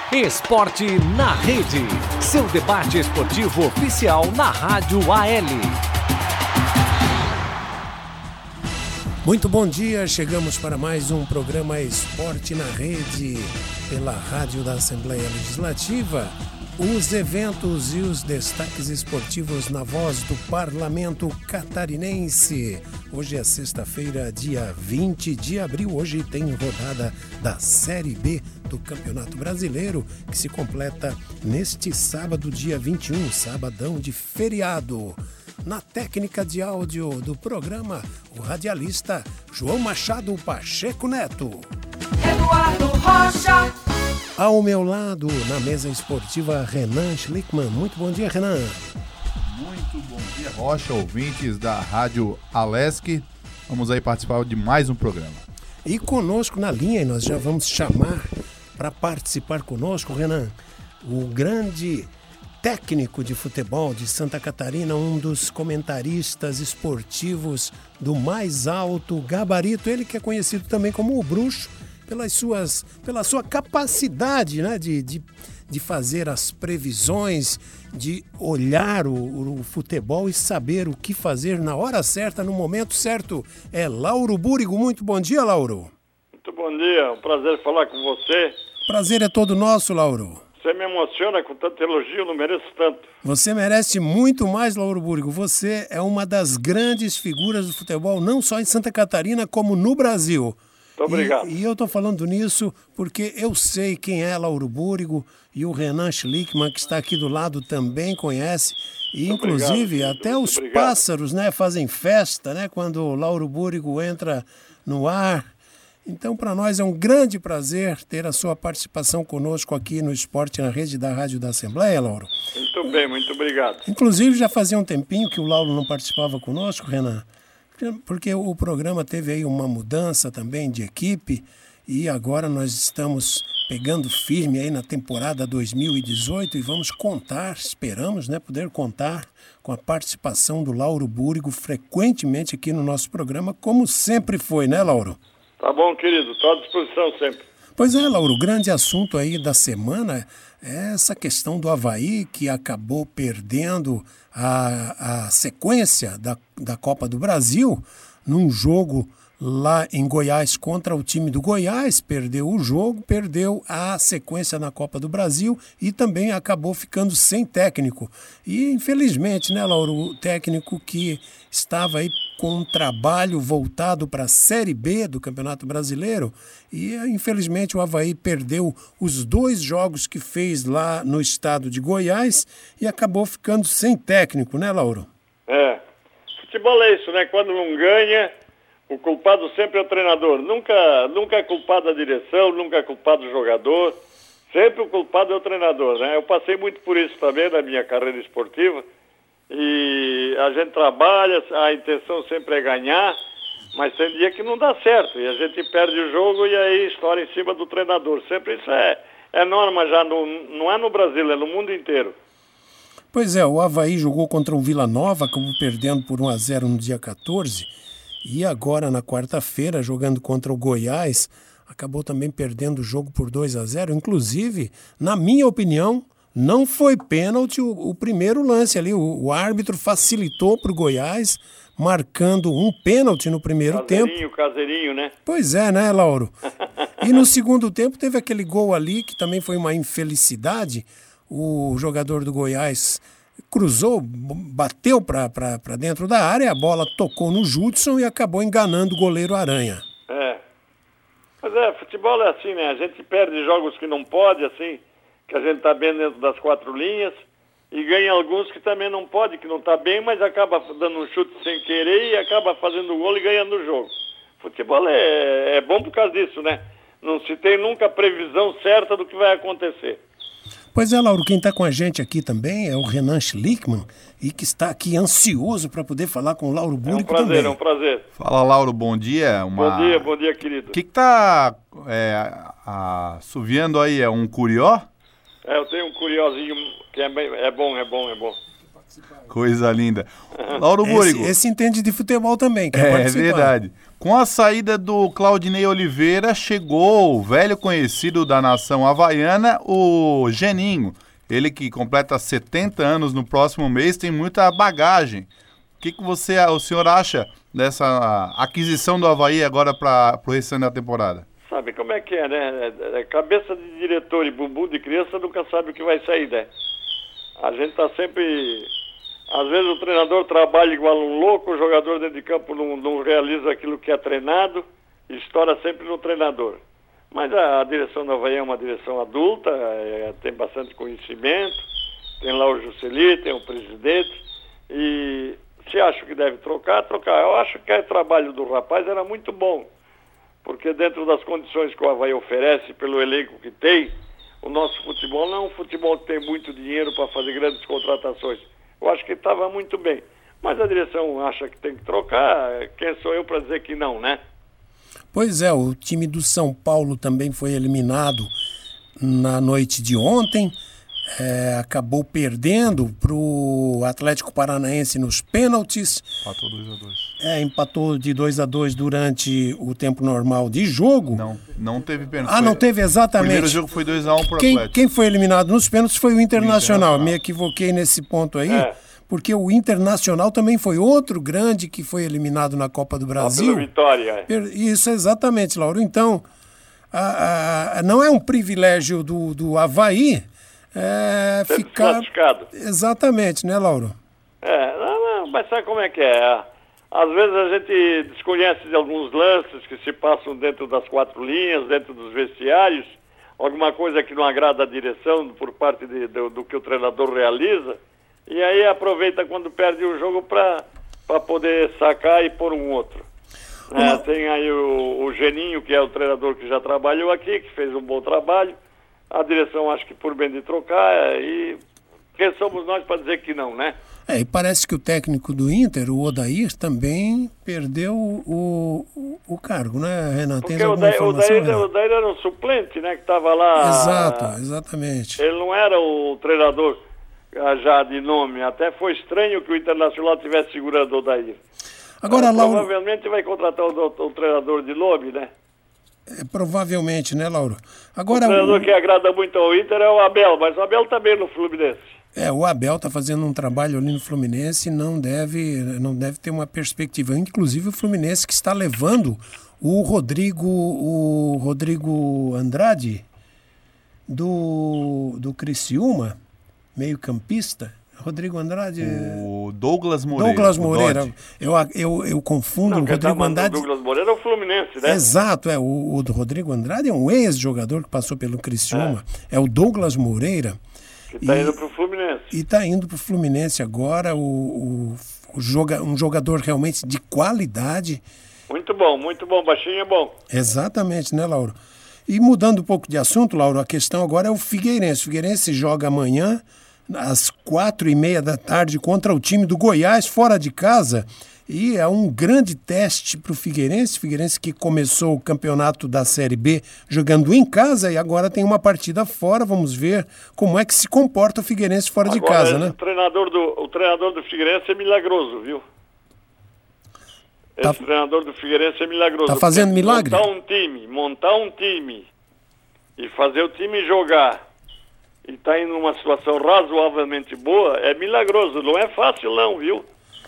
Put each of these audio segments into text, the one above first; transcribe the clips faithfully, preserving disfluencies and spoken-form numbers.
Esporte na Rede, seu debate esportivo oficial na Rádio A L. Muito bom dia, chegamos para mais um programa Esporte na Rede, pela Rádio da Assembleia Legislativa. Os eventos e os destaques esportivos na voz do Parlamento Catarinense. Hoje é sexta-feira, dia vinte de abril. Hoje tem rodada da Série B do Campeonato Brasileiro, que se completa neste sábado, dia vinte e um, sabadão de feriado. Na técnica de áudio do programa, o radialista João Machado Pacheco Neto. Eduardo Rocha. Ao meu lado, na mesa esportiva, Renan Schlickman. Muito bom dia, Renan. Muito bom dia, Rocha, ouvintes da Rádio Alesc. Vamos aí participar de mais um programa. E conosco na linha, e nós já vamos chamar para participar conosco, Renan, o grande técnico de futebol de Santa Catarina, um dos comentaristas esportivos do mais alto gabarito, ele que é conhecido também como o Bruxo, pelas suas, pela sua capacidade, né, de, de, de fazer as previsões, de olhar o, o futebol e saber o que fazer na hora certa, no momento certo. É Lauro Búrigo. Muito bom dia, Lauro. Muito bom dia, é um prazer falar com você. Prazer é todo nosso, Lauro. Você me emociona com tanto elogio, não mereço tanto. Você merece muito mais, Lauro Búrigo. Você é uma das grandes figuras do futebol, não só em Santa Catarina, como no Brasil. Muito obrigado. E, e eu estou falando nisso porque eu sei quem é Lauro Búrigo e o Renan Schlickman, que está aqui do lado, também conhece. E, muito inclusive, obrigado, até muito os obrigado. pássaros, né, fazem festa, né, quando o Lauro Búrigo entra no ar. Então, para nós é um grande prazer ter a sua participação conosco aqui no Esporte na Rede da Rádio da Assembleia, Lauro. Muito bem, muito obrigado. Inclusive, já fazia um tempinho que o Lauro não participava conosco, Renan, porque o programa teve aí uma mudança também de equipe e agora nós estamos pegando firme aí na temporada dois mil e dezoito e vamos contar, esperamos, né, poder contar com a participação do Lauro Búrigo frequentemente aqui no nosso programa, como sempre foi, né, Lauro? Tá bom, querido, estou à disposição sempre. Pois é, Lauro, o grande assunto aí da semana é essa questão do Avaí, que acabou perdendo a, a sequência da, da Copa do Brasil num jogo lá em Goiás contra o time do Goiás, perdeu o jogo, perdeu a sequência na Copa do Brasil e também acabou ficando sem técnico. E infelizmente, né, Lauro, o técnico que estava aí com um trabalho voltado para a Série B do Campeonato Brasileiro e infelizmente o Avaí perdeu os dois jogos que fez lá no estado de Goiás e acabou ficando sem técnico, né, Lauro? É, futebol é isso, né? Quando não ganha, o culpado sempre é o treinador. Nunca, nunca é culpado a direção, nunca é culpado o jogador. Sempre o culpado é o treinador, né? Eu passei muito por isso também na minha carreira esportiva. E a gente trabalha, a intenção sempre é ganhar, mas tem dia que não dá certo. E a gente perde o jogo e aí estoura em cima do treinador. Sempre isso é, é norma já, no, não é no Brasil, é no mundo inteiro. Pois é, o Avaí jogou contra o Vila Nova, acabou perdendo por um a zero no dia quatorze. E agora, na quarta-feira, jogando contra o Goiás, acabou também perdendo o jogo por dois a zero. Inclusive, na minha opinião, não foi pênalti o, o primeiro lance ali. O, o árbitro facilitou para o Goiás, marcando um pênalti no primeiro tempo. Caseirinho, caseirinho, né? Pois é, né, Lauro? E no segundo tempo teve aquele gol ali, que também foi uma infelicidade. O jogador do Goiás cruzou, bateu para dentro da área, a bola tocou no Judson e acabou enganando o goleiro Aranha. É. Mas é, futebol é assim, né? A gente perde jogos que não pode, assim, que a gente está bem dentro das quatro linhas, e ganha alguns que também não pode, que não está bem, mas acaba dando um chute sem querer e acaba fazendo gol e ganhando o jogo. Futebol é, é bom por causa disso, né? Não se tem nunca previsão certa do que vai acontecer. Pois é, Lauro, quem está com a gente aqui também é o Renan Schlickman, e que está aqui ansioso para poder falar com o Lauro Búrigo também. É um prazer, também. é um prazer. Fala, Lauro, bom dia. Uma... Bom dia, bom dia, querido. O que está é, assoviando aí? É um curió? É, eu tenho um curiosinho que é, bem, é bom, é bom, é bom. Coisa linda. Lauro Búrigo. Esse, esse entende de futebol também, quer É, participar. verdade. Com a saída do Claudinei Oliveira, chegou o velho conhecido da nação havaiana, o Geninho. Ele que completa setenta anos no próximo mês, tem muita bagagem. O que, que você, o senhor acha dessa aquisição do Avaí agora para o restante da temporada? Sabe como é que é, né? É, cabeça de diretor e bumbum de criança nunca sabe o que vai sair, né? A gente tá sempre... Às vezes o treinador trabalha igual um louco, o jogador dentro de campo não, não realiza aquilo que é treinado e estoura sempre no treinador. Mas a, a direção do Avaí é uma direção adulta, é, tem bastante conhecimento, tem lá o Juscelino, tem o presidente, e se acha que deve trocar, trocar. Eu acho que o trabalho do rapaz era muito bom, porque dentro das condições que o Avaí oferece, pelo elenco que tem, o nosso futebol não é um futebol que tem muito dinheiro para fazer grandes contratações. Eu acho que estava muito bem. Mas a direção acha que tem que trocar. Quem sou eu para dizer que não, né? Pois é, o time do São Paulo também foi eliminado na noite de ontem. É, acabou perdendo para o Atlético Paranaense nos pênaltis. Empatou dois a dois. É, empatou de dois a dois durante o tempo normal de jogo. Não, não teve pênalti. Ah, não teve exatamente. O primeiro jogo foi dois a um para o Quem, Atlético. quem foi eliminado nos pênaltis foi o Internacional. O Internacional. Me equivoquei nesse ponto aí, É. porque o Internacional também foi outro grande que foi eliminado na Copa do Brasil. Pela vitória. É. Per- Isso, exatamente, Lauro. Então, a- a- não é um privilégio do, do Avaí é, Sempre ficar... classificado. Exatamente, né, Lauro? É, não, não, mas sabe como é que é? Às vezes a gente desconhece de alguns lances que se passam dentro das quatro linhas, dentro dos vestiários, alguma coisa que não agrada a direção por parte de, do, do que o treinador realiza, e aí aproveita quando perde o jogo para poder sacar e pôr um outro. É, tem aí o, o Geninho, que é o treinador que já trabalhou aqui, que fez um bom trabalho. A direção acho que por bem de trocar, é, e quem somos nós para dizer que não, né? É, e parece que o técnico do Inter, o Odair, também perdeu o, o, o cargo, né, Renan? Tem Porque o alguma Odair, o informação, Odair, Renan? o Odair era um suplente, né, que estava lá. Exato, exatamente. Ele não era o treinador ah, já de nome. Até foi estranho que o Internacional tivesse segurando o Odair. Agora, Ah, Lauro, provavelmente vai contratar o, o, o treinador de nome, né? é, provavelmente, né, Lauro? O Agora, treinador o, que agrada muito ao Inter é o Abel, mas o Abel também no Fluminense. é, o Abel está fazendo um trabalho ali no Fluminense e não deve, não deve ter uma perspectiva. Inclusive o Fluminense que está levando o Rodrigo, o Rodrigo Andrade do, do Criciúma, meio campista. Rodrigo Andrade... O Douglas Moreira. Douglas o Moreira. Dodge. Eu, eu, eu confundo Não, o quem tá Rodrigo mandando Andrade. o Douglas Moreira é o Fluminense, né? Exato, é. O, o do Rodrigo Andrade é um ex-jogador que passou pelo Criciúma. É, o Douglas Moreira. Que está E- indo para o Fluminense. E está indo para o Fluminense agora. O, o, o joga, um jogador realmente de qualidade. Muito bom, muito bom. Baixinho é bom. Exatamente, né, Lauro? E mudando um pouco de assunto, Lauro, a questão agora é o Figueirense. O Figueirense joga amanhã, às quatro e meia da tarde, contra o time do Goiás, fora de casa. E é um grande teste para o Figueirense. Figueirense que começou o campeonato da Série B jogando em casa e agora tem uma partida fora. Vamos ver como é que se comporta o Figueirense fora de Agora, casa, esse né? treinador do, o treinador do Figueirense é milagroso, viu? Esse Tá- treinador do Figueirense é milagroso. Tá fazendo Porque milagre? Montar um time, montar um time e fazer o time jogar e tá indo numa situação razoavelmente boa, é milagroso. Não é fácil não, viu?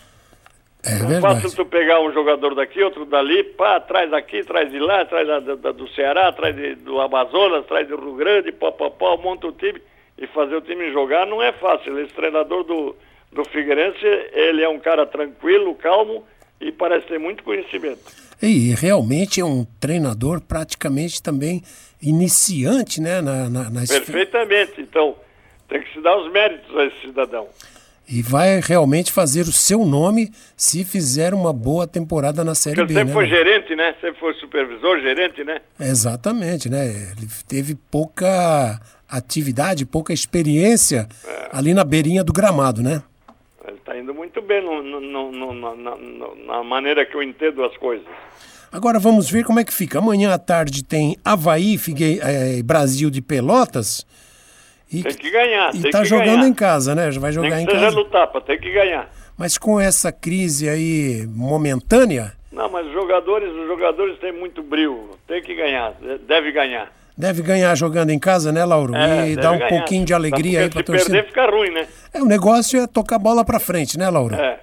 É Não é verdade. fácil tu pegar um jogador daqui, outro dali, pá, traz daqui, traz de lá, traz da, da- do Ceará, traz de- do Amazonas, traz do Rio Grande, pó, pó, pó, monta o time e fazer o time jogar não é fácil. Esse treinador do, do Figueirense, ele é um cara tranquilo, calmo e parece ter muito conhecimento. E realmente é um treinador praticamente também iniciante, né? Na, na, na esfe- Perfeitamente. Então, tem que se dar os méritos a esse cidadão. E vai realmente fazer o seu nome se fizer uma boa temporada na Série Porque B, ele sempre né? foi gerente, né? Sempre foi supervisor, gerente, né? Exatamente, né? Ele teve pouca atividade, pouca experiência ali na beirinha do gramado, né? Ele está indo muito bem no, no, no, no, na, na, na maneira que eu entendo as coisas. Agora vamos ver como é que fica. Amanhã à tarde tem Avaí, Figue... eh, Brasil de Pelotas. E, tem que ganhar, e tem tá que jogando ganhar. em casa, né? Vai jogar Nem em que seja casa. no tapa, tem que ganhar. Mas com essa crise aí momentânea, Não, mas os jogadores, os jogadores têm muito brilho, tem que ganhar, deve ganhar. deve ganhar jogando em casa, né, Lauro? É, e deve dar um ganhar. pouquinho de alegria aí Porque pra se torcida. perder fica ruim, né? É, o negócio é tocar a bola pra frente, né, Lauro? É.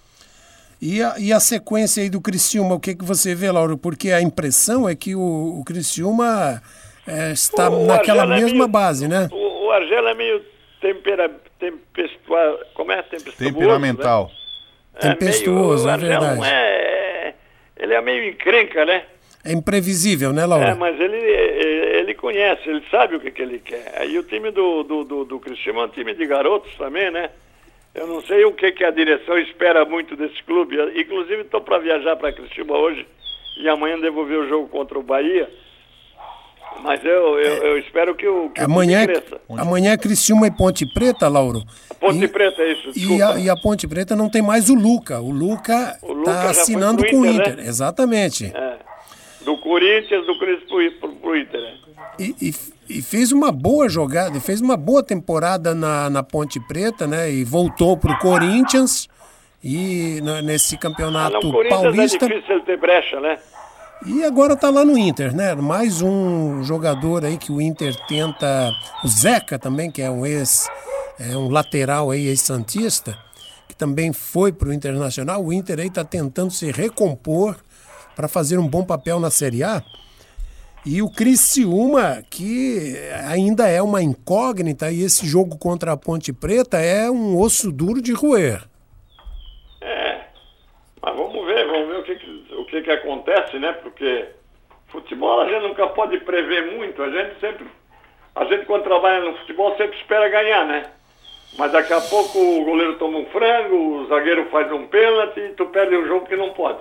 E a, e a sequência aí do Criciúma, o que, que você vê, Lauro? Porque a impressão é que o, o Criciúma é, está O naquela Argel é mesma meio- base, né? O, o Argel é meio tempera, tempestuoso, como é? Tempestuoso, Temperamental. né? Tempestuoso, meio- o é Argel verdade. não é, ele é meio encrenca, né? É imprevisível, né, Lauro? É, mas ele, ele conhece, ele sabe o que, que ele quer. Aí o time do, do, do, do Criciúma é um time de garotos também, né? Eu não sei o que, que a direção espera muito desse clube. Inclusive estou para viajar para Criciúma hoje e amanhã devolver o jogo contra o Bahia. Mas eu, eu, eu espero que o, que Amanhã, o é- time cresça. amanhã é Criciúma e Ponte Preta, Lauro. Ponte E- Preta, é isso, E desculpa. a, e a Ponte Preta não tem mais o Luca. O Luca O Luca já está foi assinando pro com o Inter, Inter. né? Exatamente. É. Do Corinthians, do Crespo pro, pro Inter. né? E, e- e fez uma boa jogada, fez uma boa temporada na, na Ponte Preta, né? E voltou para o Corinthians e na- nesse Ah, campeonato não, o Corinthians paulista. é difícil ele ter brecha, né? E agora tá lá no Inter, né? Mais um jogador aí que o Inter tenta. O Zeca também, que é um ex, é um lateral aí, ex-santista, que também foi pro Internacional. O Inter aí tá tentando se recompor para fazer um bom papel na Série A. E o Criciúma, que ainda é uma incógnita, e esse jogo contra a Ponte Preta é um osso duro de roer. É, mas vamos ver, vamos ver o que, que, o que, que acontece, né? Porque futebol a gente nunca pode prever muito, a gente sempre, a gente quando trabalha no futebol sempre espera ganhar, né? Mas daqui a pouco o goleiro toma um frango, o zagueiro faz um pênalti e tu perde um jogo que não pode.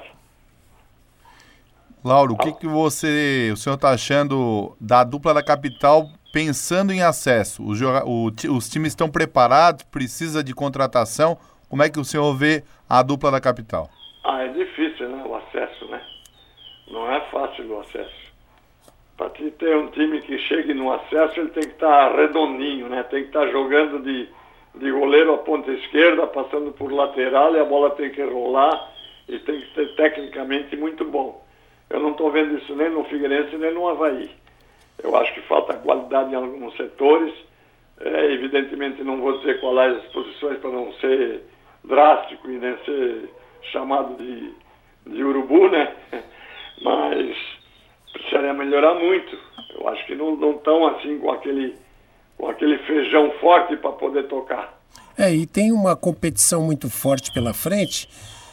Lauro, o que, que você, o senhor está achando da dupla da capital pensando em acesso? Os, joga- o ti- os times estão preparados? Precisa de contratação? Como é que o senhor vê a dupla da capital? Ah, é difícil, né? O acesso, né? Não é fácil o acesso. Para ter um time que chegue no acesso, ele tem que estar redondinho, né? Tem que estar jogando de, de goleiro à ponta esquerda, passando por lateral, e a bola tem que rolar e tem que ser tecnicamente muito bom. Eu não estou vendo isso nem no Figueirense nem no Avaí. Eu acho que falta qualidade em alguns setores. É, evidentemente não vou dizer quais as posições para não ser drástico e nem ser chamado de, de urubu, né? Mas precisaria melhorar muito. Eu acho que não estão assim com aquele, com aquele feijão forte para poder tocar. É, e tem uma competição muito forte pela frente.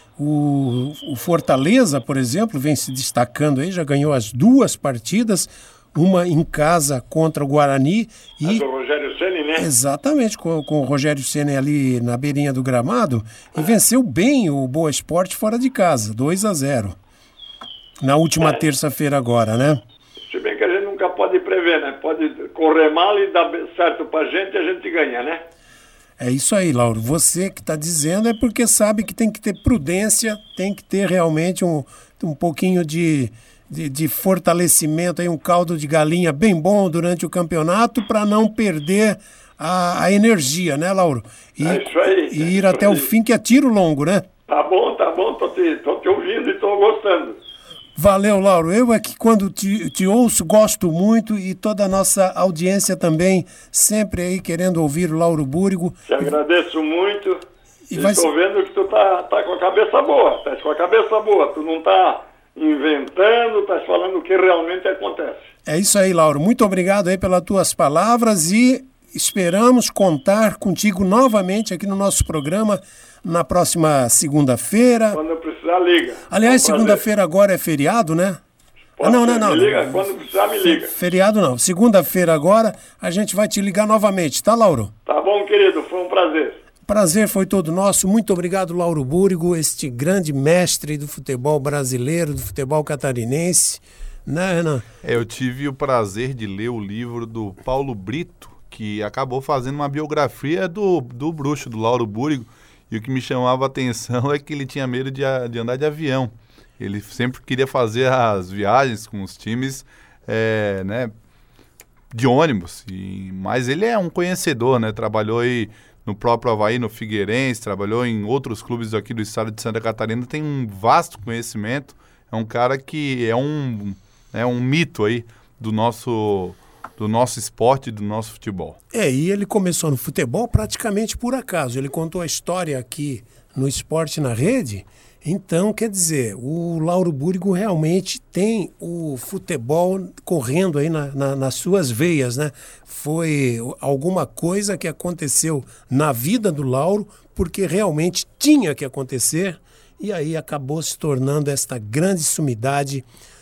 O, o Fortaleza, por exemplo, vem se destacando aí, já ganhou as duas partidas, uma em casa contra o Guarani Mas e o Rogério Ceni, né? exatamente com, com o Rogério Ceni ali na beirinha do gramado e venceu bem o Boa Esporte fora de casa, dois a zero. Na última terça-feira agora, né? Se bem que a gente nunca pode prever, né? Pode correr mal e dar certo pra gente e a gente ganha, né? É isso aí, Lauro. Você que está dizendo é porque sabe que tem que ter prudência, tem que ter realmente um, um pouquinho de, de, de fortalecimento, aí, um caldo de galinha bem bom durante o campeonato para não perder a, a energia, né, Lauro? E, É isso aí, e é ir isso até o aí. fim, que é tiro longo, né? Tá bom, tá bom, tô te, tô te ouvindo e tô gostando. Valeu, Lauro. Eu é que quando te, te ouço, gosto muito e toda a nossa audiência também, sempre aí querendo ouvir o Lauro Búrigo. Te agradeço muito. E E vai estou ser- vendo que tu tá, tá com a cabeça boa. Tá com a cabeça boa. Tu não tá inventando, tá falando o que realmente acontece. É isso aí, Lauro. Muito obrigado aí pelas tuas palavras e esperamos contar contigo novamente aqui no nosso programa na próxima segunda-feira. Quando precisar, liga. Aliás, É um prazer. segunda-feira agora é feriado, né? Pode Ah, não, ser, não, não. Me liga, quando precisar, me liga. Feriado não. Segunda-feira agora a gente vai te ligar novamente, tá, Lauro? Tá bom, querido, foi um prazer. Prazer foi todo nosso. Muito obrigado, Lauro Búrigo, este grande mestre do futebol brasileiro, do futebol catarinense. Né, Renan? É, eu tive o prazer de ler o livro do Paulo Brito, que acabou fazendo uma biografia do, do bruxo, do Lauro Búrigo, e o que me chamava a atenção é que ele tinha medo de, a- de andar de avião. Ele sempre queria fazer as viagens com os times, é, né, de ônibus, e, mas ele é um conhecedor, né? Trabalhou aí no próprio Avaí, no Figueirense, trabalhou em outros clubes aqui do estado de Santa Catarina, tem um vasto conhecimento, é um cara que é um, é um mito aí do nosso, do nosso esporte, do nosso futebol. É, e ele começou no futebol praticamente por acaso, ele contou a história aqui no Esporte na Rede. Então, quer dizer, o Lauro Búrigo realmente tem o futebol correndo aí na, na, nas suas veias, né? Foi alguma coisa que aconteceu na vida do Lauro, porque realmente tinha que acontecer, e aí acabou se tornando esta grande sumidade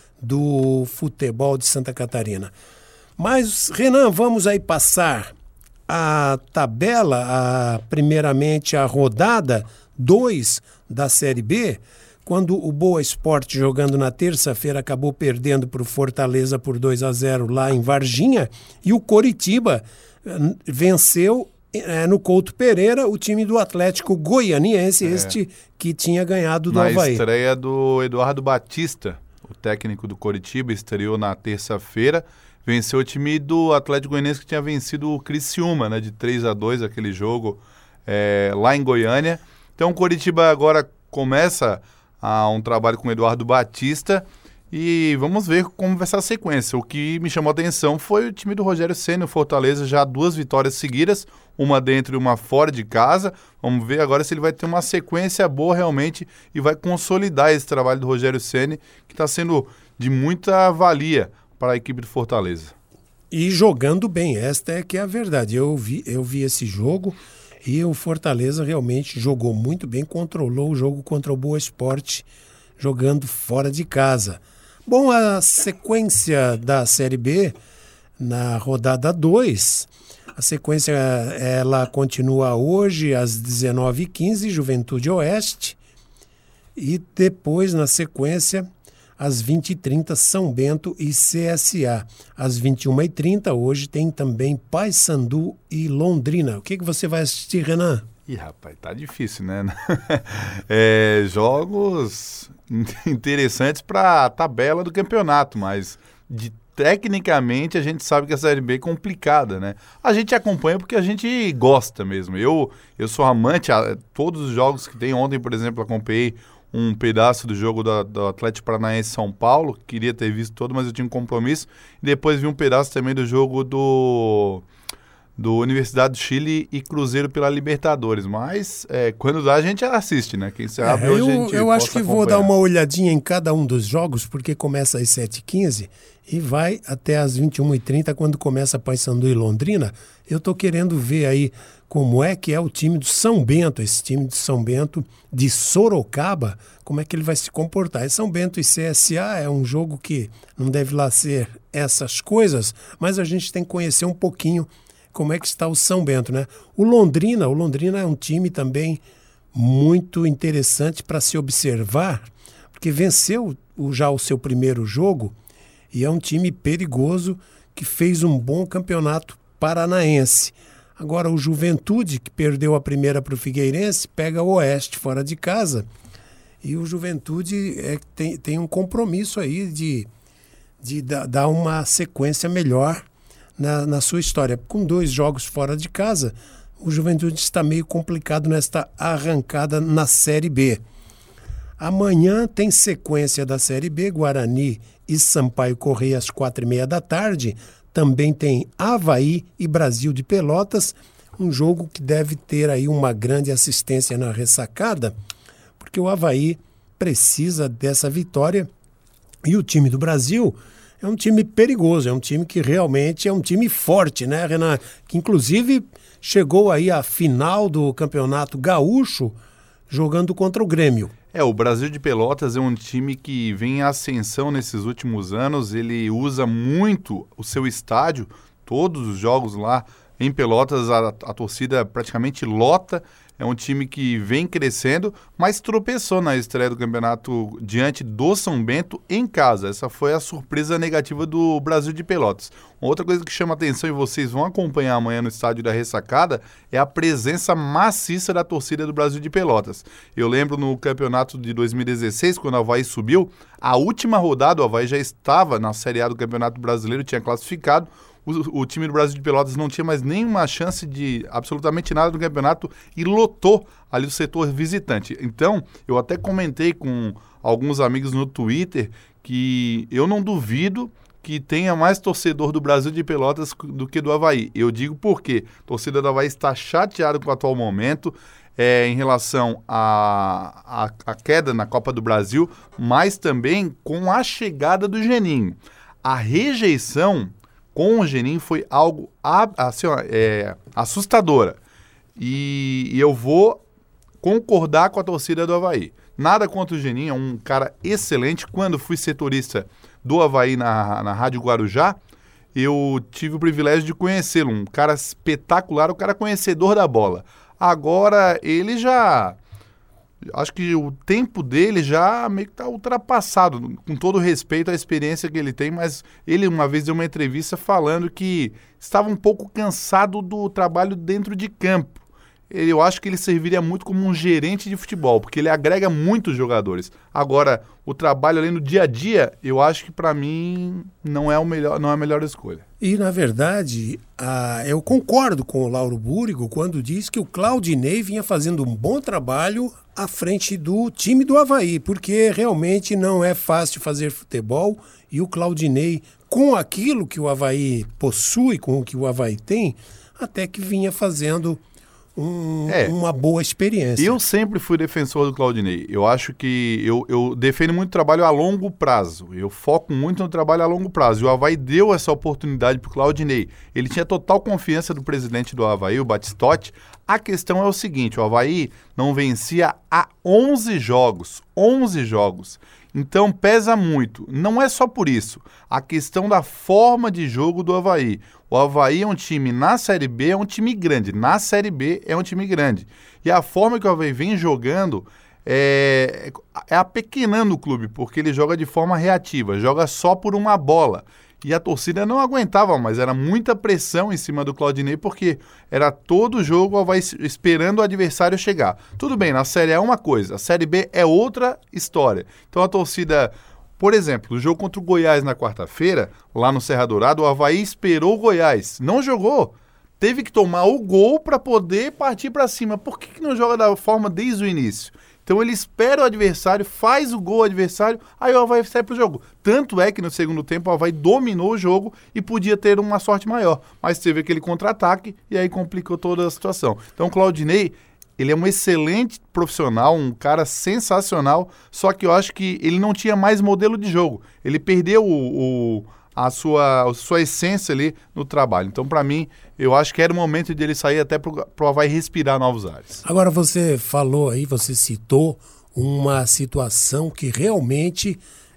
do futebol de Santa Catarina. Mas, Renan, vamos aí passar a tabela, a, primeiramente a rodada dois da Série B, quando o Boa Esporte, jogando na terça-feira, acabou perdendo para o Fortaleza por dois a zero lá em Varginha, e o Coritiba eh, venceu eh, no Couto Pereira o time do Atlético Goianiense, é. este que tinha ganhado do na Avaí. Na estreia do Eduardo Batista, o técnico do Coritiba, estreou na terça-feira, venceu o time do Atlético Goianiense, que tinha vencido o Criciúma, né, de três a dois, aquele jogo é, lá em Goiânia. Então o Coritiba agora começa a um trabalho com o Eduardo Batista e vamos ver como vai ser a sequência. O que me chamou a atenção foi o time do Rogério Ceni, o Fortaleza, já duas vitórias seguidas, uma dentro e uma fora de casa. Vamos ver agora se ele vai ter uma sequência boa realmente e vai consolidar esse trabalho do Rogério Ceni, que está sendo de muita valia para a equipe do Fortaleza. E jogando bem, esta é que é a verdade. Eu vi, eu vi esse jogo... E o Fortaleza realmente jogou muito bem, controlou o jogo contra o Boa Esporte, jogando fora de casa. Bom, a sequência da Série B, na rodada dois, a sequência ela continua hoje às dezenove e quinze, Juventude Oeste, e depois, na sequência, às vinte e trinta, São Bento e C S A. Às vinte e uma e trinta, hoje tem também Paysandu e Londrina. O que, que você vai assistir, Renan? Ih, rapaz, tá difícil, né? é, jogos interessantes para a tabela do campeonato, mas de, tecnicamente a gente sabe que a Série B é complicada, né? A gente acompanha porque a gente gosta mesmo. Eu, eu sou amante, a, todos os jogos que tem. Ontem, por exemplo, acompanhei um pedaço do jogo do, do Atlético Paranaense São Paulo, queria ter visto todo, mas eu tinha um compromisso. E depois vi um pedaço também do jogo do, do Universidade do Chile e Cruzeiro pela Libertadores. Mas é, quando dá, a gente assiste, né? Quem sabe é, hoje eu, a gente eu acho que acompanhar. Vou dar uma olhadinha em cada um dos jogos, porque começa às sete e quinze e vai até às vinte e uma e trinta, quando começa Paysandu e Londrina. Eu estou querendo ver aí como é que é o time do São Bento, esse time de São Bento de Sorocaba, como é que ele vai se comportar. E São Bento e C S A é um jogo que não deve lá ser essas coisas, mas a gente tem que conhecer um pouquinho como é que está o São Bento, né? O Londrina, o Londrina é um time também muito interessante para se observar, porque venceu o, já o seu primeiro jogo e é um time perigoso que fez um bom campeonato paranaense. Agora o Juventude, que perdeu a primeira para o Figueirense, pega o Oeste fora de casa. E o Juventude é, tem, tem um compromisso aí de, de da, dar uma sequência melhor na, na sua história. Com dois jogos fora de casa, o Juventude está meio complicado nesta arrancada na Série B. Amanhã tem sequência da Série B, Guarani e Sampaio Corrêa às quatro e meia da tarde. Também tem Avaí e Brasil de Pelotas, um jogo que deve ter aí uma grande assistência na ressacada, porque o Avaí precisa dessa vitória e o time do Brasil é um time perigoso, é um time que realmente é um time forte, né, Renan? Que inclusive chegou aí à final do Campeonato Gaúcho jogando contra o Grêmio. É, o Brasil de Pelotas é um time que vem em ascensão nesses últimos anos, ele usa muito o seu estádio, todos os jogos lá em Pelotas, a, a torcida praticamente lota, é um time que vem crescendo, mas tropeçou na estreia do campeonato diante do São Bento em casa. Essa foi a surpresa negativa do Brasil de Pelotas. Uma outra coisa que chama atenção e vocês vão acompanhar amanhã no estádio da Ressacada é a presença maciça da torcida do Brasil de Pelotas. Eu lembro no campeonato de dois mil e dezesseis, quando o Avaí subiu, a última rodada o Avaí já estava na Série A do Campeonato Brasileiro, tinha classificado. o, o time do Brasil de Pelotas não tinha mais nenhuma chance de absolutamente nada no campeonato e lotou ali o setor visitante. Então, eu até comentei com alguns amigos no Twitter que eu não duvido que tenha mais torcedor do Brasil de Pelotas do que do Avaí. Eu digo por quê? A torcida do Avaí está chateada com o atual momento é, em relação à a, a, a queda na Copa do Brasil, mas também com a chegada do Geninho. A rejeição com o Geninho foi algo assim, ó, é, assustadora. E, e eu vou concordar com a torcida do Avaí. Nada contra o Geninho, é um cara excelente. Quando fui setorista do Avaí na, na Rádio Guarujá, eu tive o privilégio de conhecê-lo. Um cara espetacular, um cara conhecedor da bola. Agora, ele já... Acho que o tempo dele já meio que está ultrapassado, com todo respeito à experiência que ele tem, mas ele uma vez deu uma entrevista falando que estava um pouco cansado do trabalho dentro de campo. Eu acho que ele serviria muito como um gerente de futebol, porque ele agrega muitos jogadores. Agora, o trabalho ali no dia a dia, eu acho que para mim não é, o melhor, não é a melhor escolha. E, na verdade, a, eu concordo com o Lauro Búrigo quando diz que o Claudinei vinha fazendo um bom trabalho à frente do time do Avaí, porque realmente não é fácil fazer futebol e o Claudinei, com aquilo que o Avaí possui, com o que o Avaí tem, até que vinha fazendo... Um, é, uma boa experiência. Eu sempre fui defensor do Claudinei. Eu acho que eu, eu defendo muito trabalho a longo prazo. Eu foco muito no trabalho a longo prazo. E o Avaí deu essa oportunidade para o Claudinei. Ele tinha total confiança do presidente do Avaí, o Batistotti. A questão é o seguinte, o Avaí não vencia há onze jogos. onze jogos. Então pesa muito. Não é só por isso. A questão da forma de jogo do Avaí. O Avaí é um time, na Série B, é um time grande. Na Série B, é um time grande. E a forma que o Avaí vem jogando é, é apequenando o clube, porque ele joga de forma reativa, joga só por uma bola. E a torcida não aguentava mais, era muita pressão em cima do Claudinei, porque era todo jogo o Avaí esperando o adversário chegar. Tudo bem, na Série A é uma coisa, a Série B é outra história. Então a torcida... Por exemplo, o jogo contra o Goiás na quarta-feira, lá no Serra Dourada, o Avaí esperou o Goiás. Não jogou. Teve que tomar o gol para poder partir para cima. Por que, que não joga da forma desde o início? Então ele espera o adversário, faz o gol ao adversário, aí o Avaí sai para o jogo. Tanto é que no segundo tempo o Avaí dominou o jogo e podia ter uma sorte maior. Mas teve aquele contra-ataque e aí complicou toda a situação. Então o Claudinei... Ele é um excelente profissional, um cara sensacional, só que eu acho que ele não tinha mais modelo de jogo. Ele perdeu o, o, a, sua, a sua essência ali no trabalho. Então, para mim, eu acho que era o momento de ele sair até para o Avaí respirar novos ares. Agora, você falou aí, você citou uma situação que realmente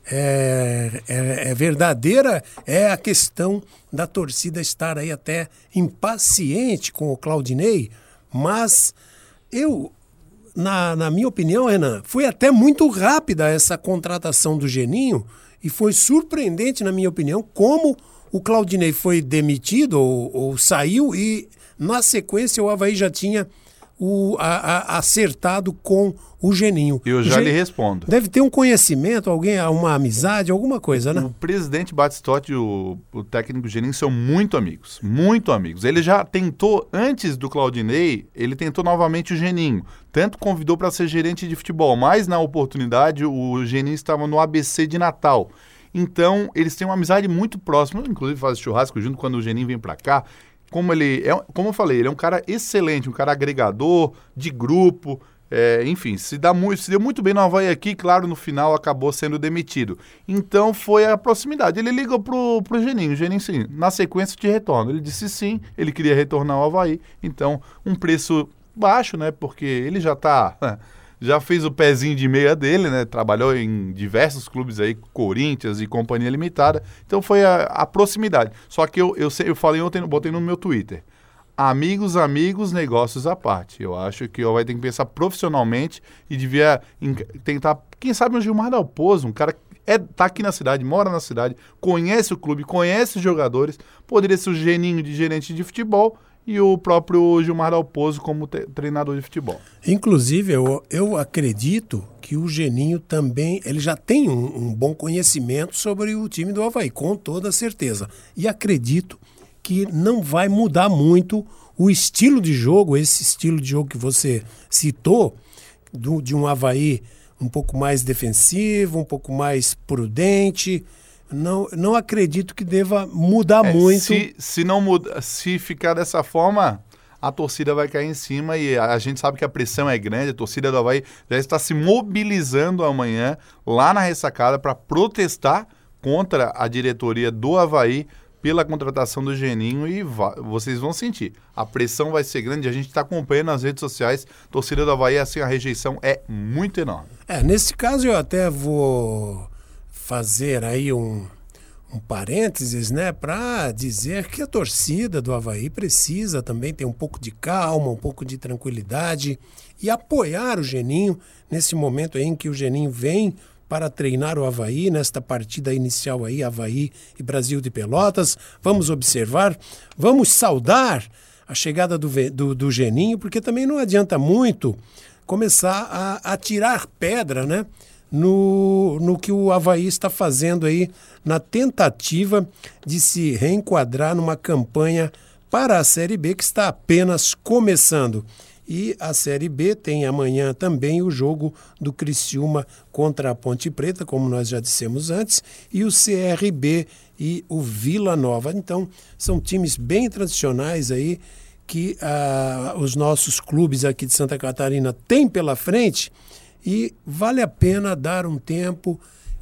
é, é, é verdadeira, é a questão da torcida estar aí até impaciente com o Claudinei, mas... Eu, na, na minha opinião, Renan, foi até muito rápida essa contratação do Geninho e foi surpreendente, na minha opinião, como o Claudinei foi demitido ou, ou saiu e, na sequência, o Avaí já tinha o, a, a, acertado com o Geninho. Eu já Gen... lhe respondo. Deve ter um conhecimento, alguém, uma amizade, alguma coisa, né? O presidente Batistotti e o, o técnico Geninho são muito amigos, muito amigos. Ele já tentou, antes do Claudinei, ele tentou novamente o Geninho. Tanto convidou para ser gerente de futebol, mas na oportunidade o Geninho estava no A B C de Natal. Então, eles têm uma amizade muito próxima, inclusive fazem churrasco junto quando o Geninho vem para cá. Como ele é, como eu falei, ele é um cara excelente, um cara agregador, de grupo, é, enfim, se, dá muito, se deu muito bem no Avaí aqui, claro, no final acabou sendo demitido. Então foi a proximidade. Ele ligou pro, pro Geninho, o Geninho sim, na sequência de retorno. Ele disse sim, ele queria retornar ao Avaí, então um preço baixo, né, porque ele já tá... Já fez o pezinho de meia dele, né? Trabalhou em diversos clubes aí, Corinthians e Companhia Limitada. Então foi a, a proximidade. Só que eu, eu, eu falei ontem, botei no meu Twitter. Amigos, amigos, negócios à parte. Eu acho que vai ter que pensar profissionalmente e devia em, tentar, quem sabe, um Gilmar Dalpozo, um cara que é, tá aqui na cidade, mora na cidade, conhece o clube, conhece os jogadores, poderia ser o Geninho de gerente de futebol e o próprio Gilmar Dalpozo como te, treinador de futebol. Inclusive, eu, eu acredito que o Geninho também, ele já tem um, um bom conhecimento sobre o time do Avaí, com toda certeza. E acredito que não vai mudar muito o estilo de jogo, esse estilo de jogo que você citou, do, de um Avaí um pouco mais defensivo, um pouco mais prudente. Não, não acredito que deva mudar é, muito. Se, se, não muda, se ficar dessa forma, a torcida vai cair em cima e a, a gente sabe que a pressão é grande. A torcida do Avaí já está se mobilizando amanhã lá na ressacada para protestar contra a diretoria do Avaí pela contratação do Geninho e va- vocês vão sentir. A pressão vai ser grande, a gente está acompanhando nas redes sociais, a torcida do Avaí, assim, a rejeição é muito enorme. É, nesse caso eu até vou fazer aí um, um parênteses, né, para dizer que a torcida do Avaí precisa também ter um pouco de calma, um pouco de tranquilidade e apoiar o Geninho nesse momento aí em que o Geninho vem para treinar o Avaí, nesta partida inicial aí, Avaí e Brasil de Pelotas. Vamos observar, vamos saudar a chegada do, do, do Geninho, porque também não adianta muito começar a, a tirar pedra, né, no, no que o Avaí está fazendo aí, na tentativa de se reenquadrar numa campanha para a Série B, que está apenas começando. E a Série B tem amanhã também o jogo do Criciúma contra a Ponte Preta, como nós já dissemos antes, e o C R B e o Vila Nova. Então, são times bem tradicionais aí que ah, os nossos clubes aqui de Santa Catarina têm pela frente e vale a pena dar um tempo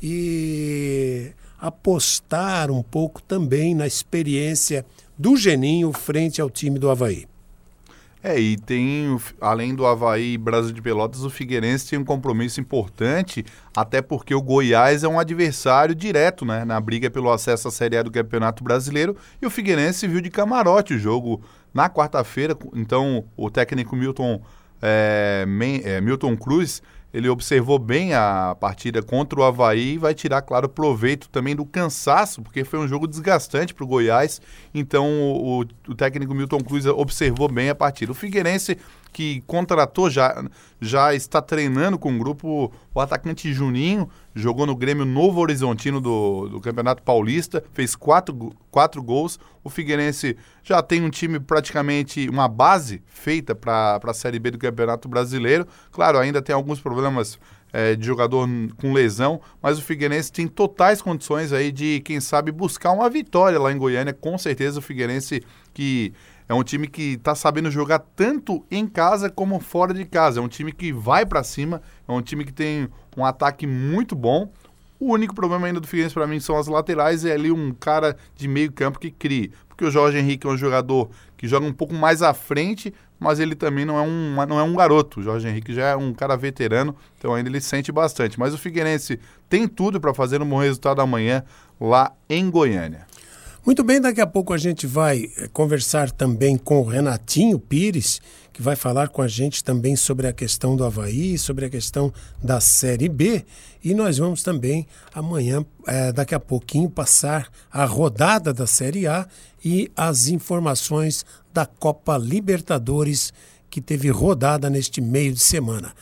e apostar um pouco também na experiência do Geninho frente ao time do Avaí. É, e tem, além do Avaí e Brasil de Pelotas, o Figueirense tem um compromisso importante, até porque o Goiás é um adversário direto, né, na briga pelo acesso à Série A do Campeonato Brasileiro, e o Figueirense viu de camarote o jogo na quarta-feira. Então o técnico Milton, é, Men, é, Milton Cruz, ele observou bem a partida contra o Avaí e vai tirar, claro, proveito também do cansaço, porque foi um jogo desgastante para o Goiás. Então o, o técnico Milton Cruz observou bem a partida. O Figueirense, que contratou, já, já está treinando com o grupo, o atacante Juninho, jogou no Grêmio Novo Horizontino do, do Campeonato Paulista, fez quatro, quatro gols. O Figueirense já tem um time praticamente, uma base feita para a Série B do Campeonato Brasileiro. Claro, ainda tem alguns problemas é, de jogador com lesão, mas o Figueirense tem totais condições aí de, quem sabe, buscar uma vitória lá em Goiânia. Com certeza o Figueirense, que é um time que está sabendo jogar tanto em casa como fora de casa. É um time que vai para cima, é um time que tem um ataque muito bom. O único problema ainda do Figueirense para mim são as laterais, é ali um cara de meio campo que crie. Porque o Jorge Henrique é um jogador que joga um pouco mais à frente, mas ele também não é um, não é um garoto. O Jorge Henrique já é um cara veterano, então ainda ele sente bastante. Mas o Figueirense tem tudo para fazer um bom resultado amanhã lá em Goiânia. Muito bem, daqui a pouco a gente vai conversar também com o Renatinho Pires, que vai falar com a gente também sobre a questão do Avaí, sobre a questão da Série B. E nós vamos também amanhã, é, daqui a pouquinho, passar a rodada da Série A e as informações da Copa Libertadores, que teve rodada neste meio de semana.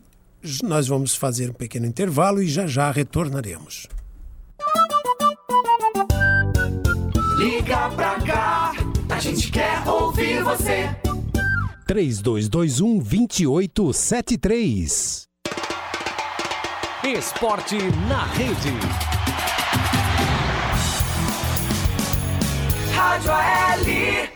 Nós vamos fazer um pequeno intervalo e já já retornaremos. Liga pra cá, a gente quer ouvir você. três dois dois um, dois oito sete três. Esporte na rede. Rádio A L.